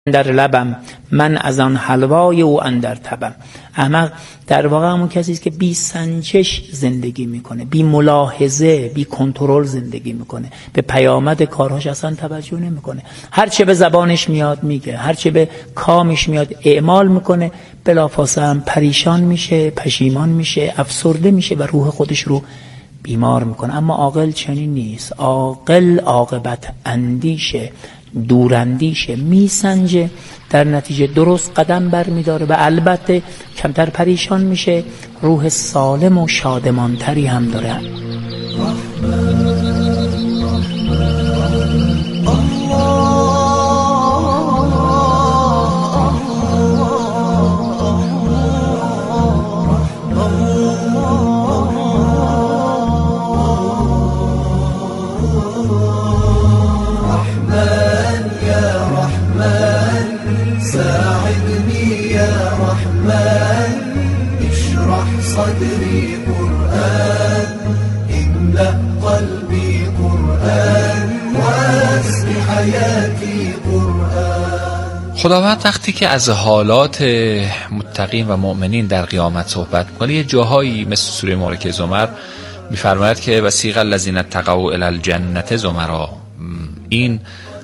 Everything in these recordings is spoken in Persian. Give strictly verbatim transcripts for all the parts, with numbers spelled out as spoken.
در لبم، من از آن حلوای او اندر تبم. احمق در واقع همون کسی است که بی سنجش زندگی میکنه، بی ملاحظه، بی کنترل زندگی میکنه، به پیامد کارهاش اصلا توجه نمیکنه، هر چه به زبانش میاد میگه، هر چه به کامش میاد اعمال میکنه، بلافاصله هم پریشان میشه، پشیمان میشه، افسرده میشه و روح خودش رو بیمار میکنه. اما عاقل چنین نیست. عاقل عاقبت اندیشه، دوراندیشه، میسنجه، در نتیجه درست قدم بر میداره و البته کمتر پریشان میشه، روح سالم و شادمانتری هم داره. صدري قرآن املأ قلبي قرآن واسق حياتي قرآن. خداوند وقتی که از حالات متقین و مؤمنین در قیامت صحبت می‌کنه، یه جاهایی مثل سوره مبارکه زمر می‌فرماید که وسیق الذین اتقوا الی الجنة زمرا، این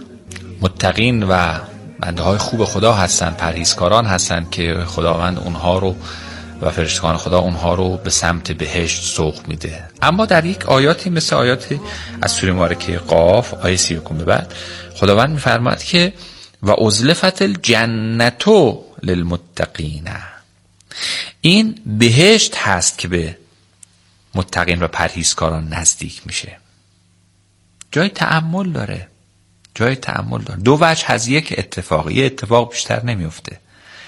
متقین و بنده‌های خوب خدا هستن، پرهیزکاران هستن که خداوند اونها رو و فرشتگان خدا اونها رو به سمت بهشت سوق میده. اما در یک آیاتی مثل آیاتی از سوره مبارکه قاف آیه سی و یک به بعد خداوند میفرماید که و ازلفت الجنة للمتقین، این بهشت هست که به متقین و پرهیزکاران نزدیک میشه. جای تأمل داره، جای تأمل داره. دو وجه از یک اتفاق، یه اتفاق بیشتر نمیفته،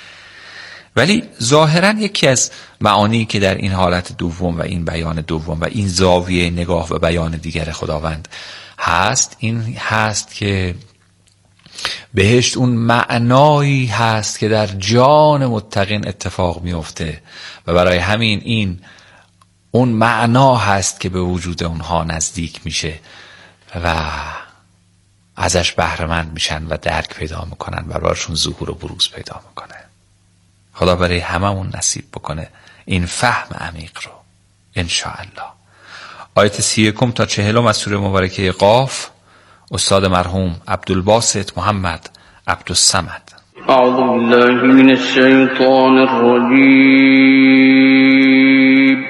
ولی ظاهراً یکی از معانی که در این حالت دوم و این بیان دوم و این زاویه نگاه و بیان دیگر خداوند هست، این هست که بهشت اون معنایی هست که در جان متقین اتفاق میفته و برای همین این اون معنا هست که به وجود اونها نزدیک میشه و ازش بهره‌مند میشن و درک پیدا میکنن و براشون ظهور و بروز پیدا میکنه. خدا برای هممون نصیب بکنه این فهم عمیق رو انشاءالله. آیت سی یکم تا چهلم از سوره مبارکه قاف، استاد مرحوم عبدالباسط محمد عبدالصمد. اعوذ بالله من الشیطان الرجیم.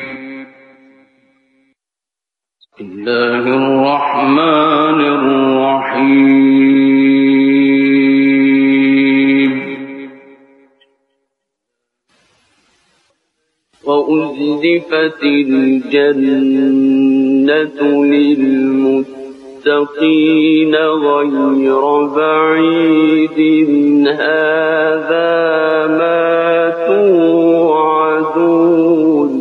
بسم الله الرحمن الرحیم. وأزلفت الجنة للمتقين غير بعيد هذا ما توعدون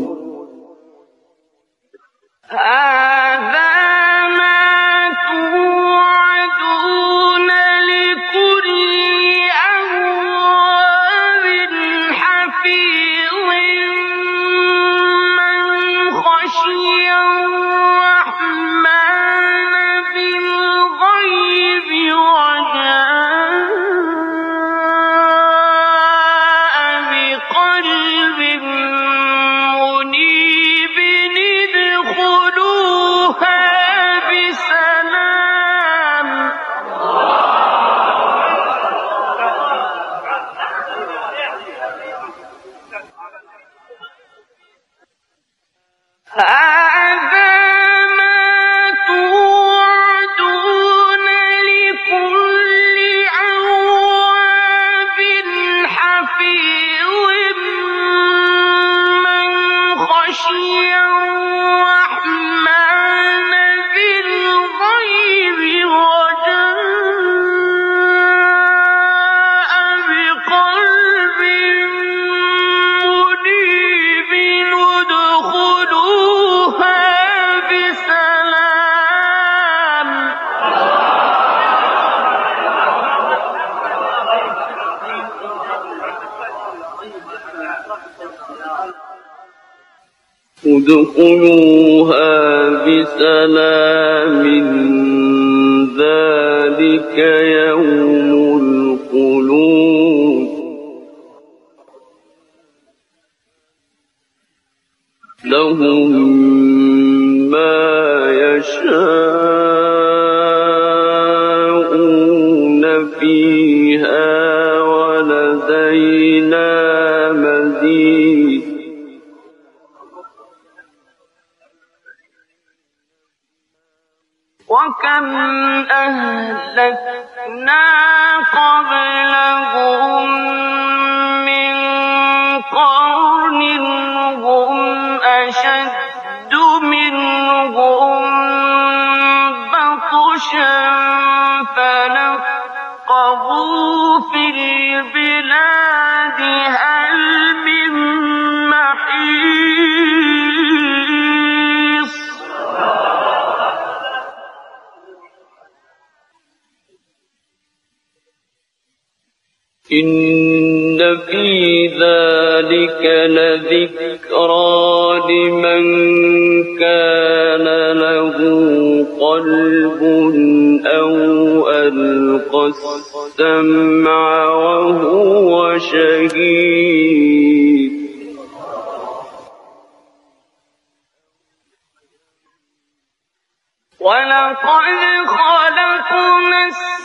ادخلوها بسلام ذلك يوم الخلود لهم ما يشاءون فيها ولدينا مزيد. وكم أهلكنا قبلهم من قرن هم أشد منهم بطشا فنقبوا في البلاد هل من محيص. إن في ذلك لذكرى لمن كان له قلب أو ألقى السمع وهو شهيد. ولقد خلقنا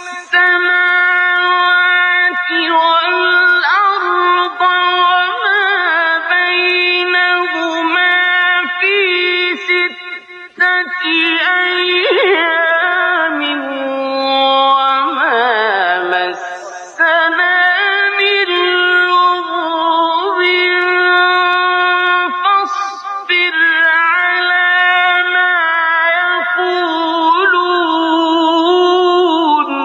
السماوات والأرض وما بينهما في ستة أيام وما مسنا من لغوب فاصبر على ما يقولون.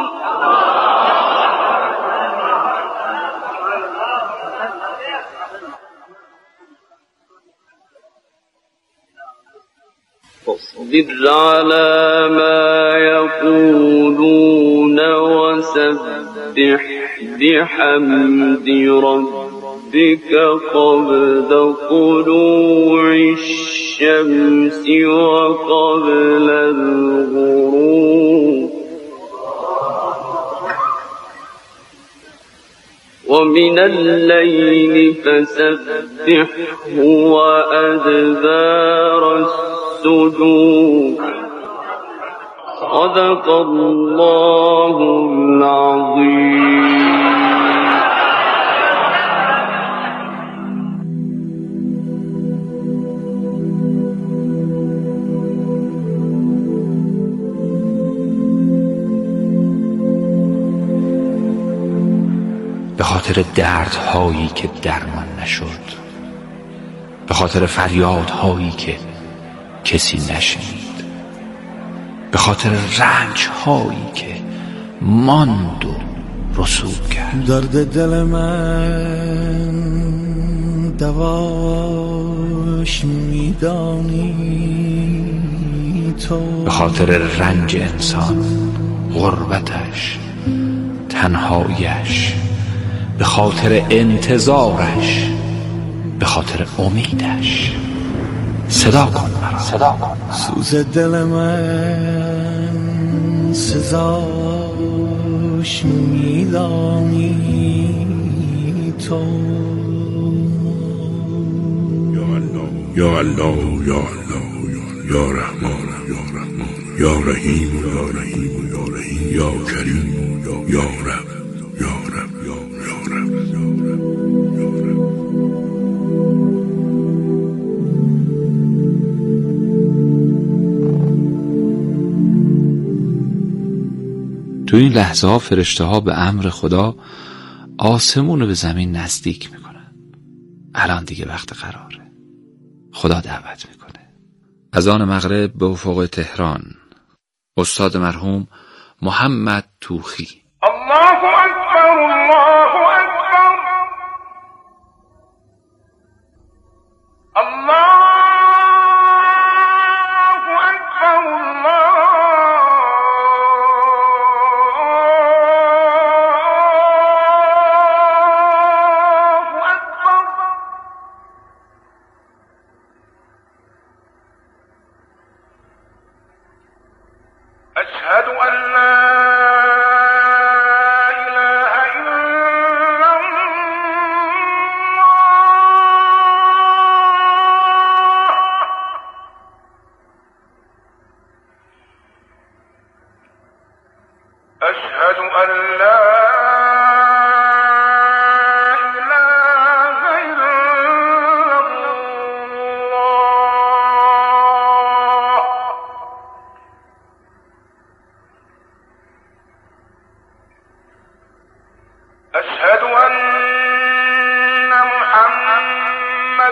فاصبر على ما يقولون وسبح بحمد ربك قبل طلوع الشمس وقبل الغروب ومن الليل فسبحه وأدبار السجود. صدق الله العظيم. به خاطر دردهایی که درمان نشد، به خاطر فریادهایی که کسی نشنید، به خاطر رنجهایی که ماند و رسوب کرد. درد دل من دواش میدانی تو، به خاطر رنج انسان، غربتش، تنهاییش، به خاطر انتظارش، به خاطر امیدش. صدا کن مرا، صدا کن مرا. سوز دل من سزاش میدانی تو. یا الله یا الله یا رحمان یا رحمان یا رحیم یا رحیم یا رحیم یا کریم یا رب یا رب یا رب یا رب. تو این لحظه ها فرشته ها به امر خدا آسمون رو به زمین نزدیک میکنن. الان دیگه وقت قراره. خدا دعوت میکنه. اذان مغرب به افق تهران. استاد مرحوم محمد توخی. الله اکبر الله اکبر الله اکبر الله أشهد أن لا إله إلا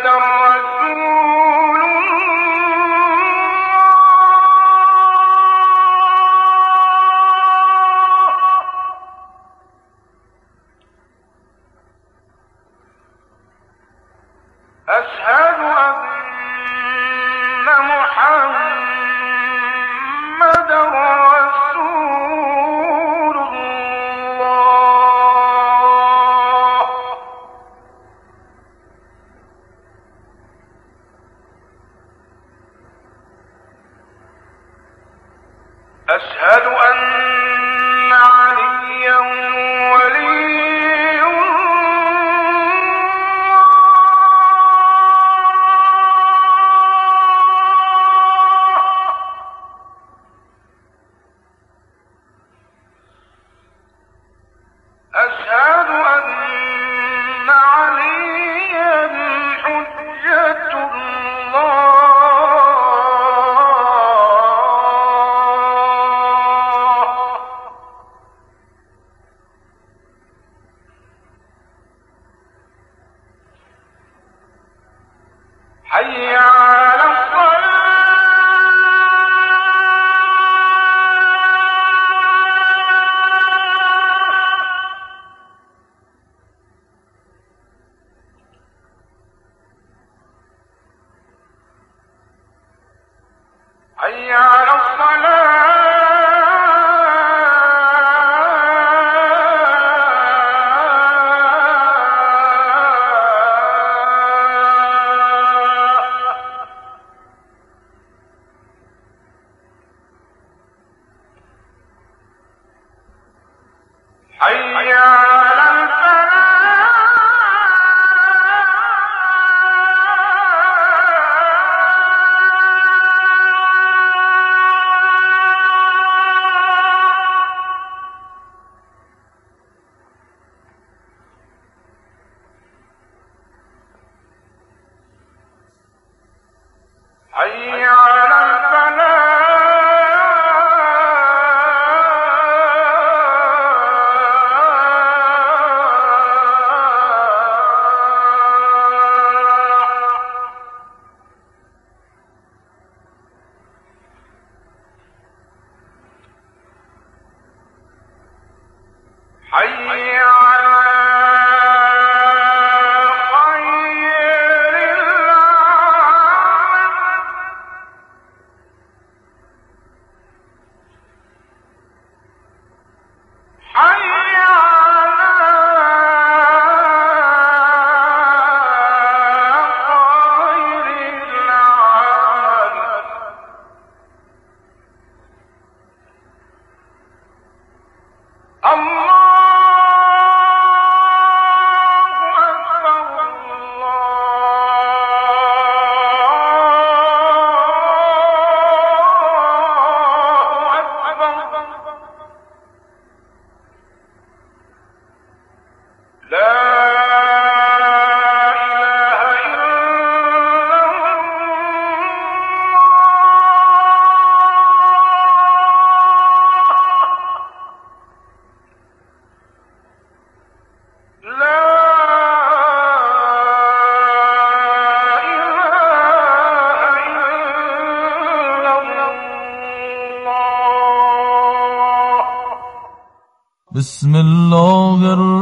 بسم الله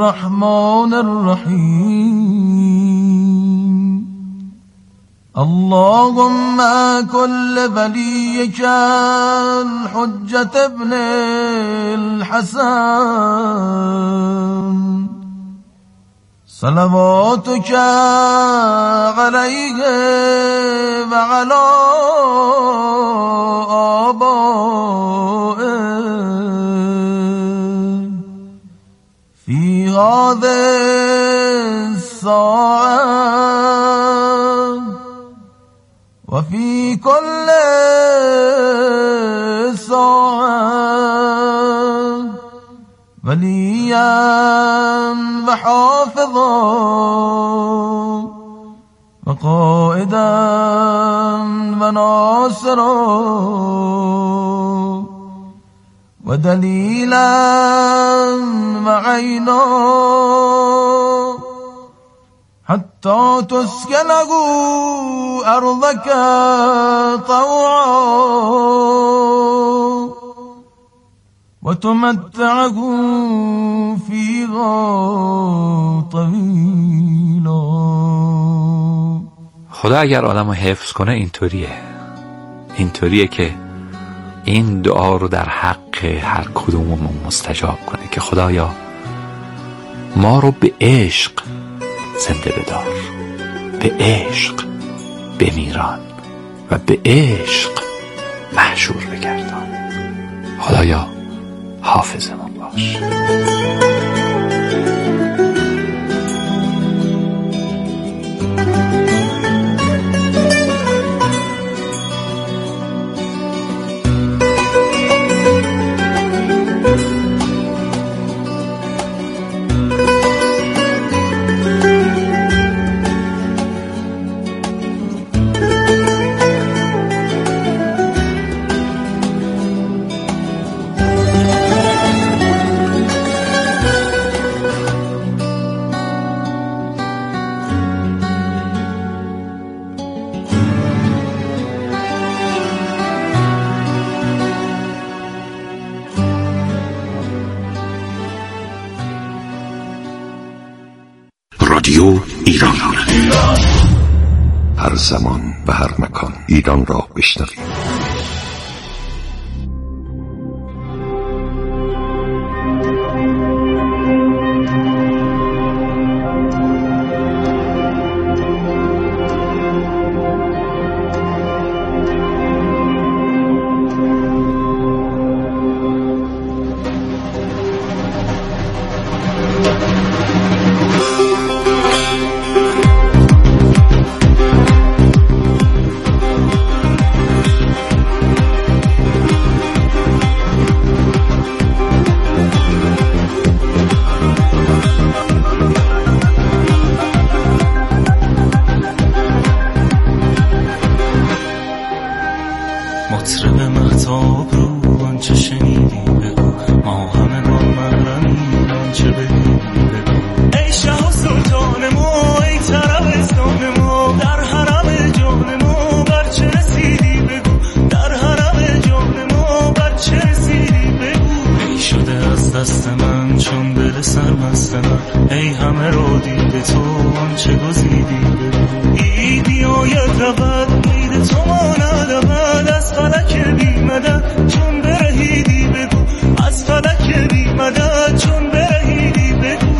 الرحمن الرحيم اللهم كل وليك الحجة ابن الحسن صلواتك عليه وعلى آبائه في هذه الساعة وفي كل ساعة وليا وحافظا وقائدا وناصرا ودليلا وعينا حتى تسكنه أرضك طوعا وتمتعه فيها طويلا. خدا اگر آدم رو حفظ کنه اینطوریه اینطوریه که این دعا رو در حق هر کدوممون مستجاب کنه که خدایا ما رو به عشق زنده بدار، به عشق بمیران و به عشق محشور بگردان. خدایا حافظمون باش. رادیو ایران، هر زمان و هر مکان ایران را بشنوید. مطرب مهتاب رو آنچه شنیدی بگو، ما همگان محرمیم آنچه بدیدی بگو. ای شه و سلطان ما، ای طربستان ما، در حرم جان ما برچه رسیدی بگو، در حرم جان ما برچه رسیدی بگو. ای شده از دست من چون دل سرمست من، ای همه رو دیده تو آنچه گزیدی بگو. ای بیاید رود مید تو ماند ابد، از فلک بی مدد چون برهیدی بگو، از فلک بی مدد چون برهیدی بگو.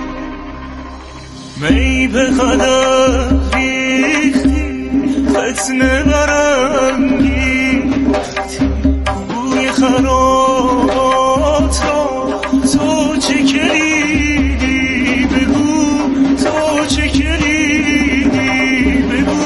می به قدر ریختی فتنه برانگیختی، بوی خرابات را تو چه کلیدی بگو، تو چه کلیدی بگو.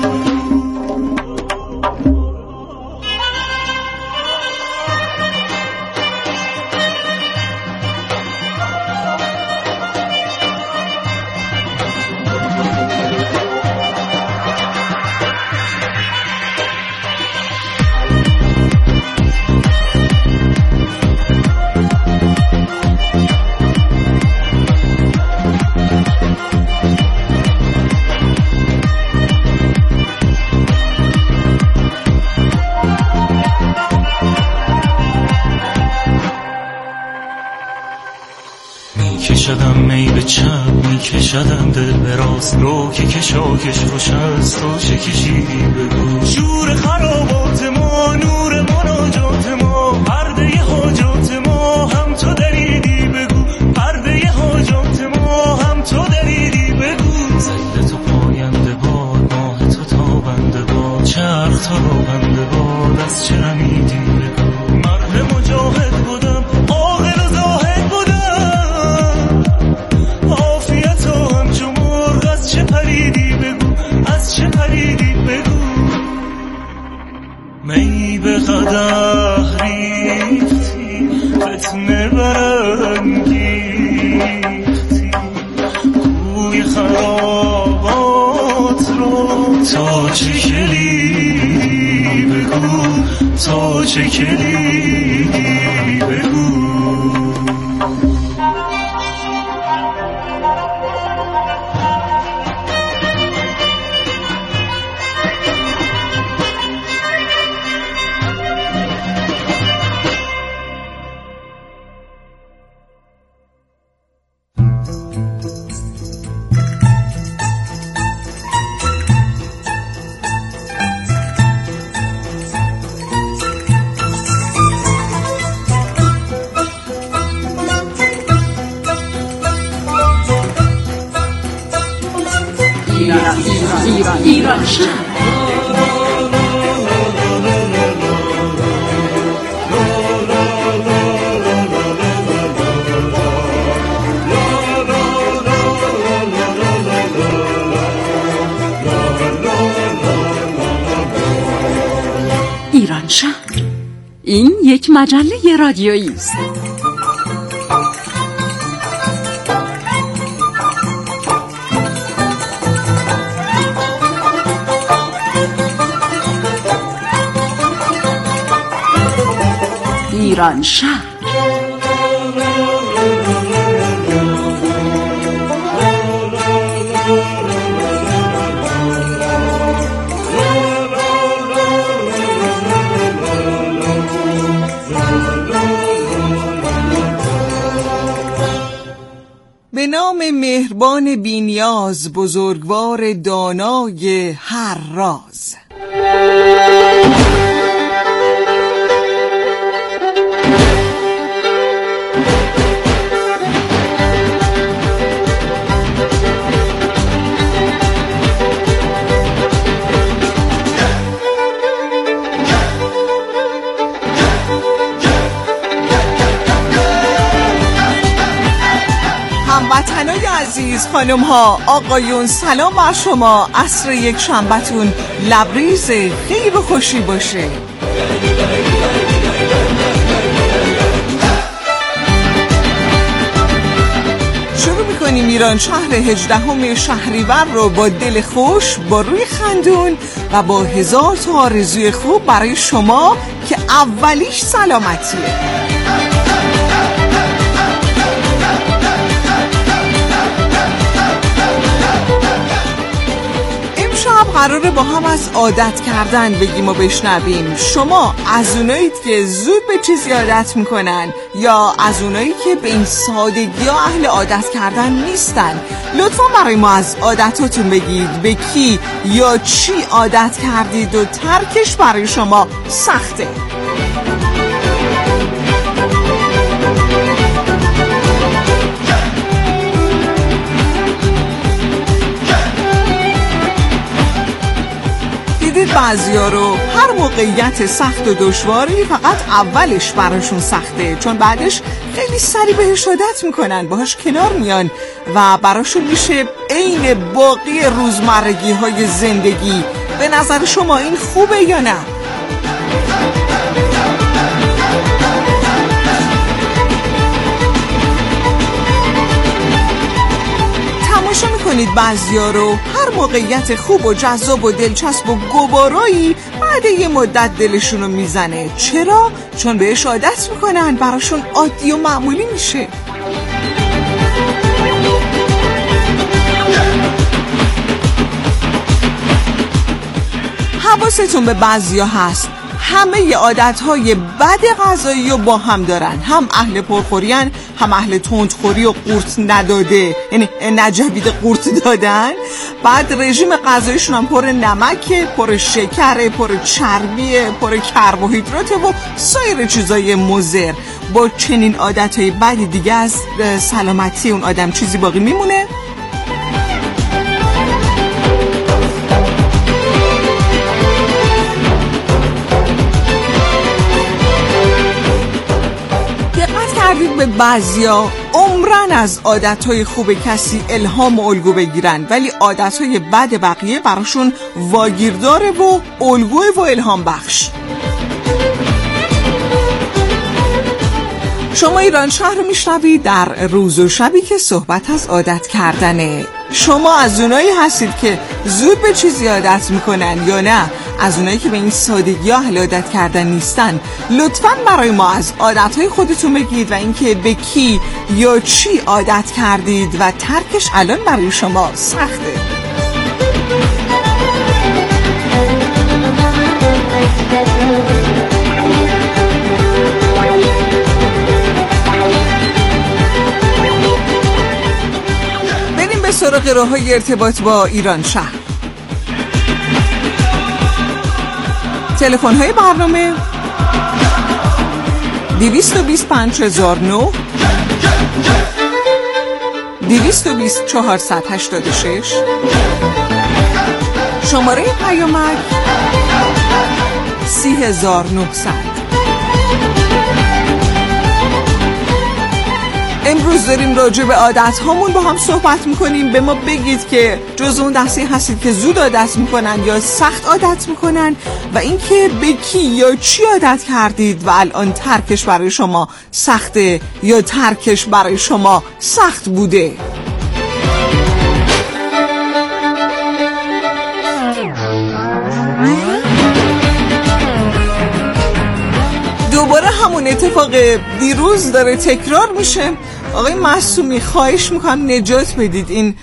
میکشدم می به چپ، میکشدم دل به راست، رو که کشاکش روش هست تو چه کشیدی بگو. شور خرابات ما، نور مناجات ما، پرده حاجات ما هم تو دریدی بگو، پرده حاجات ما هم تو دریدی بگو. زیل تو پاینده باد، ماه تو تابنده باد، چرخ تا رو بنده باد، از چه رمیدی بگو. مرد مجاهد بودم، عاقل و زاهد بودم، عافیت و همچو مرغ از چه پریدی بگو، از چه پریدی بگو. می به قدح ریختی فتنه برانگیختی، کوی خرابات رو تو چه کلیدی بگو، تو چه کلیدی بگو. ایران ایران ایران شهر. ایران شهر، این یک مجله رادیویی است. ایران شهر. به نام مهربان بی‌نیاز، بزرگوار دانای هر راز. هموطنای عزیز، خانم ها، آقایون، سلام بر شما. عصر یک شنبه‌تون لبریز خیر و خوشی باشه. شروع میکنیم ایران شهر هجدهم شهریور رو با دل خوش، با روی خندون و با هزار تا آرزوی خوب برای شما که اولیش سلامتیه. قراره با هم از عادت کردن بگیم و بشنویم. شما از اونایید که زود به چیزی عادت میکنن یا از اونایی که به این سادگی ها اهل عادت کردن نیستن؟ لطفا برای ما از عادتاتون بگید. به کی یا چی عادت کردید و ترکش برای شما سخته؟ بعضیا رو هر موقعیت سخت و دشواری فقط اولش براشون سخته، چون بعدش خیلی سریع بهش عادت میکنن، باهاش کنار میان و براشون میشه عین باقی روزمرگی های زندگی. به نظر شما این خوبه یا نه؟ تماشا میکنید بعضیا رو هر موقعیت خوب و جذاب و دلچسب و گوارایی بعد یه مدت دلشون رو میزنه. چرا؟ چون بهش عادت میکنن، براشون عادی و معمولی میشه. حواستون به بعضیا هست همه ی عادتهای بد غذایی رو با هم دارن. هم اهل پرخورین، هم اهل تندخوری و قورت نداده، یعنی نجوید قورت دادن. بعد رژیم غذاییشون هم پر نمکه، پر شکره، پر چربیه، پر کربوهیدراته و سایر چیزای مضر. با چنین عادتهای بدی دیگه از سلامتی اون آدم چیزی باقی میمونه؟ به بعضیا عمرن از عادتهای خوب کسی الهام و الگو بگیرن، ولی عادتهای بد بقیه براشون واگیرداره و الگوه و الهام بخش. شما ایران شهر رو میشنوید در روز و شبی که صحبت از عادت کردنه. شما از اونایی هستید که زود به چیزی عادت میکنن یا نه از اونایی که به این سادگی ها عادت کردن نیستن؟ لطفاً برای ما از عادتهای خودتون بگید و اینکه به کی یا چی عادت کردید و ترکش الان برای شما سخته. بریم به سراغ راه‌های ارتباط با ایران شهر. تلفن های برنامه دویست و بیست پنج هزار و نه، دویست و بیست چهارصد و هشتاد و شش شماره پیامک سی هزار و نهصد. امروز داریم راجع به عادت هامون با هم صحبت میکنیم. به ما بگید که جز اون دسته هستید که زود عادت میکنن یا سخت عادت میکنن و اینکه به کی یا چی عادت کردید و الان ترکش برای شما سخته یا ترکش برای شما سخت بوده. دوباره همون اتفاق دیروز داره تکرار میشه. آقای معصومی خواهش میکنم نجات بدید این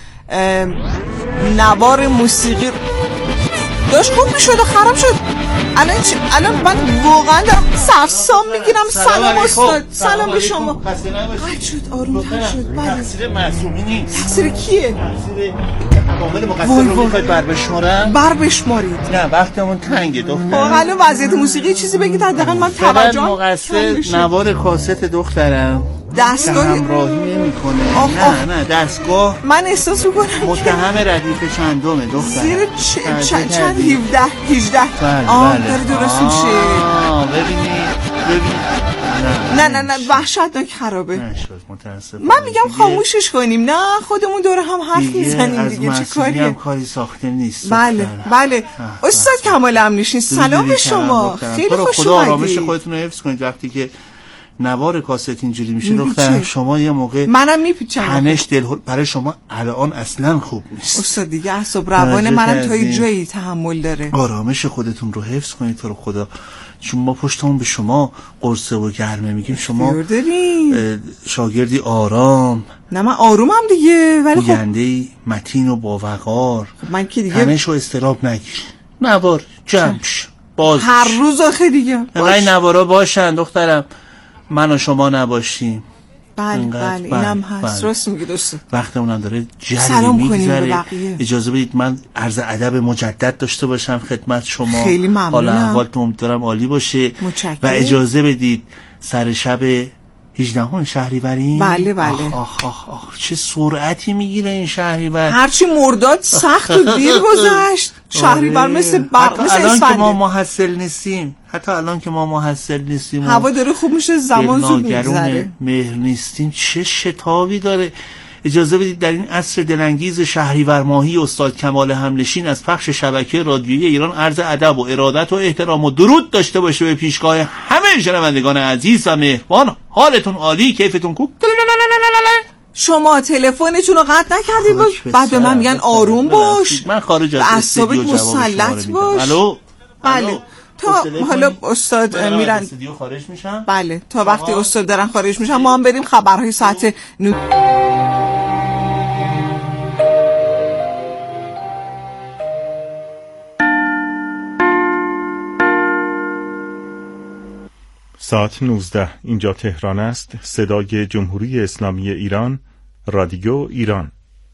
نوار موسیقی داشت خوب میشد و خراب شد. الان چی؟ الان من واقعا دارم سرسام میگیرم. سلام استاد. سلام به شما. قاعد شد آروم تر شد. تقصیر معصومی نیست. تقصیر کیه؟ تقصیر عوامل مقصر رو میخواید بر بشمارم؟ بر بشمارید. نه وقتمون تنگه دختر. حالا وضعیت موسیقی چیزی بگید حداقل من توجهم مقصر نوار کاست دخترم دستگاه همراهی نمیکنه. نه نه دستگاه من احساس میکنم متهم ردیف چندمه دختر. زیر چ... چ... چند هفده هجده. آه داره درست میشه. ببینی ببینی نه نه نه وحشتناک خرابه. نشد متاسفم. من میگم خاموشش کنیم. نه خودمون دور هم حرف میزنیم دیگه. چه کاریه؟ هم کاری ساخته نیست. بله بله. استاد کمال امنیشین سلام به شما. خیلی خوش خدا اومدید. آرامش خودتون رو حفظ کنید. وقتی که نوار کاست اینجوری میشه دخترم شما یه موقع منم میپیچم. تنش دل برای شما الان اصلا خوب نیست. استاد دیگه اعصاب روان منم تا یه جایی تحمل داره. آرامش خودتون رو حفظ کنید تو رو خدا. چون ما پشتمون به شما قرصه و گرمه میگیم. شما شاگردی آرام. نه من آرومم دیگه ولی خب گوینده‌ای متین و باوقار. خب من که دیگه تنش و استراب نگیر. نوار جمعش باز هر روز آخه دیگه باش. نوارا باشن دخترم من و شما نباشیم. بله بله اینم هست. راست میگی دوست. وقتمونم داره جری سلام کنیم به میگذره. بقیه. اجازه بدید من عرض ادب مجدد داشته باشم خدمت شما. خیلی ممنونم. حالا احوالتون امیدوارم عالی باشه. متشکرم. و اجازه بدید سر شب هجدهم شهریوری. بله بله. آخ آخ آخ, آخ. چه سرعتی میگیره این شهریور. هرچی مرداد سخت و دیر گذشت. شهریور مثل برق مثل الان اسفنده. که ما محصل نیستیم حتی الان که ما محصل نیستیم هوا داره خوب میشه زمان زود میگذره. مهر نیستیم چه شتابی داره. اجازه بدید در این عصر دلانگیز شهریور ماهی استاد کمال همنشین از پخش شبکه رادیویی ایران عرض ادب و ارادت و احترام و درود داشته باشه به پیشگاه همه شنوندگان عزیز و مهربان. حالتون عالی، کیفتون خوب. شما تلفنتون رو قطع نکردید بعد به من میگن آروم باش. من خارج از استودیو مسلط باش. الو بله تا حالا استاد میرن استودیو خارج میشن. بله تا وقتی استاد دارن خارج میشن ما هم بریم خبرهای ساعت نو... ساعت نوزده اینجا تهران است. صدای جمهوری اسلامی ایران، رادیو ایران.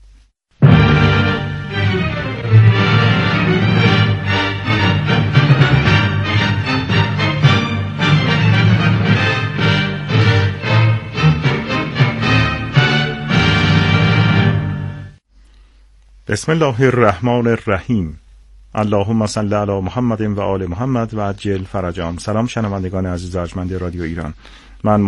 بسم الله الرحمن الرحیم. اللهم صل علی محمد و آل محمد و عجل فرجهم. سلام شنوندگان عزیز ارجمند رادیو ایران. من